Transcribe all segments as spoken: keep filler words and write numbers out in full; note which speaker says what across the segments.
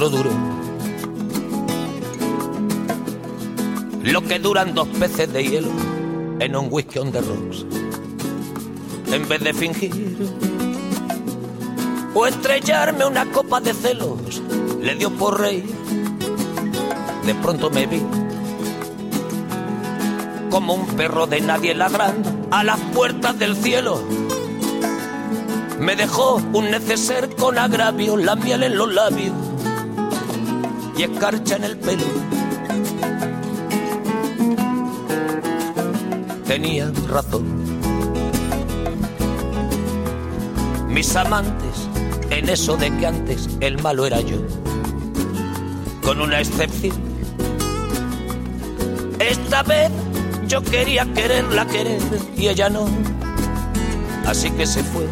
Speaker 1: cuatro duros, lo que duran dos peces de hielo en un whisky on the rocks. En vez de fingir o estrellarme una copa de celos, le dio por reír. De pronto me vi como un perro de nadie ladrando a las puertas del cielo. Me dejó un neceser con agravio, la miel en los labios y escarcha en el pelo. Tenía razón. Mis amantes, en eso de que antes el malo era yo, con una excepción. Esta vez yo quería quererla querer y ella no, así que se fue.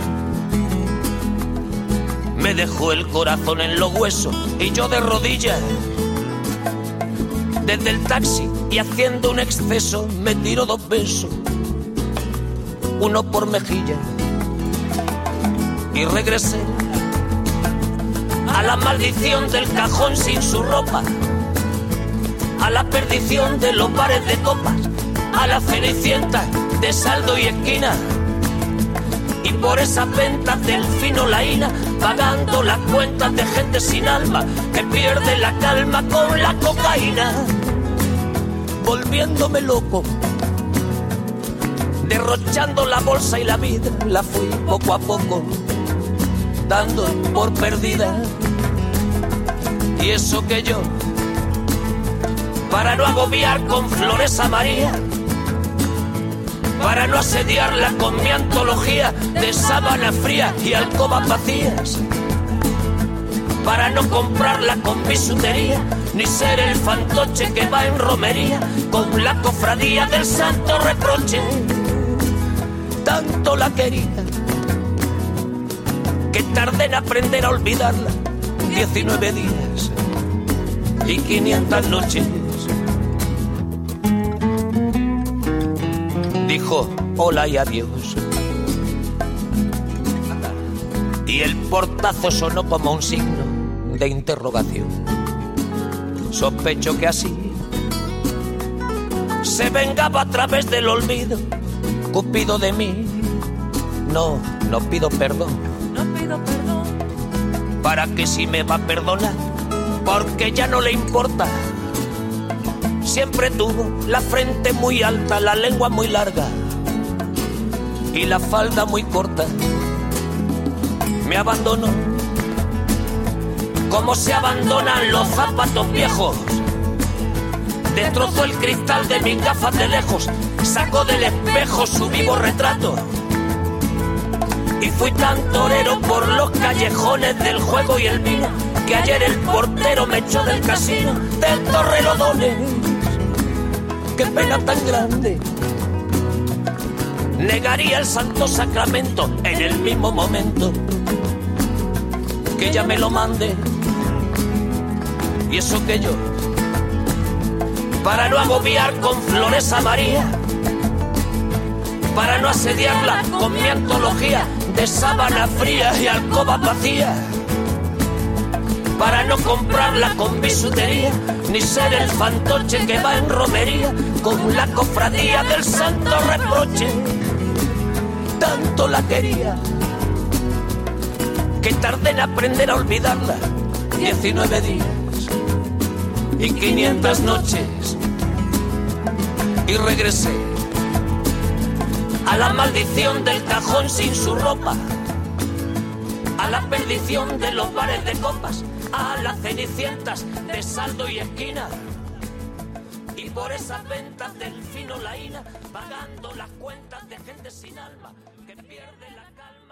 Speaker 1: Me dejó el corazón en los huesos y yo de rodillas. Desde el taxi y haciendo un exceso me tiró dos besos, uno por mejilla, y regresé a la maldición del cajón sin su ropa, a la perdición de los bares de copas, a la cenicienta de saldo y esquina, y por esas ventas del fino laína, pagando las cuentas de gente sin alma que pierde la calma con la cocaína, volviéndome loco, derrochando la bolsa y la vida, la fui poco a poco dando por perdida. Y eso que yo, para no agobiar con flores a María, para no asediarla con mi antología de sábana fría y alcobas vacías, para no comprarla con bisutería, ni ser el fantoche que va en romería con la cofradía del santo reproche. Tanto la quería que tardé en aprender a olvidarla, diecinueve días y quinientas noches. Dijo hola y adiós, y el portazo sonó como un signo de interrogación. Sospecho que así se vengaba a través del olvido Cupido de mí. No, no pido perdón, no pido perdón, para que si me va a perdonar, porque ya no le importa. Siempre tuvo la frente muy alta, la lengua muy larga y la falda muy corta. Me abandonó como se abandonan los zapatos viejos. Destrozó el cristal de mis gafas de lejos, sacó del espejo su vivo retrato. Y fui tan torero por los callejones del juego y el vino, que ayer el portero me echó del casino del Torrelodones. Qué pena tan grande, negaría el santo sacramento en el mismo momento que ella me lo mande. Y eso que yo, para no agobiar con flores a María, para no asediarla con mi antología de sábana fría y alcobas vacías, para no comprarla con bisutería, ni ser el fantoche que va en romería con la cofradía del santo reproche. Tanto la quería que tardé en aprender a olvidarla, diecinueve días y quinientas noches, y regresé a la maldición del cajón sin su ropa, a la perdición de los bares de copas, a las cenicientas de saldo y esquina, y por esas ventas del fino laína, pagando las cuentas de gente sin alma que pierde la calma.